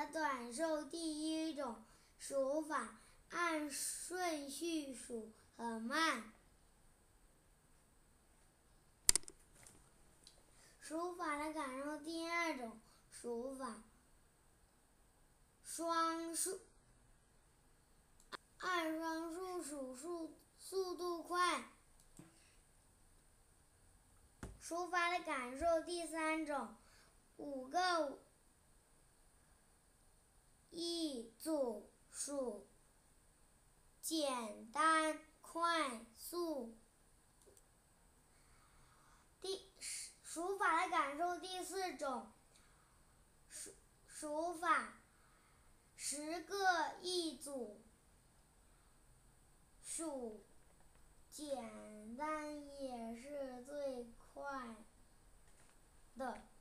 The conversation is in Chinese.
的短寿第一种数法按顺序数很慢。数法的感受第二种数法双数，按双数数速度快。数法的感受第三种5个一组数，简单快速。数法的感受第四种数法10个一组数，简单也是最快的。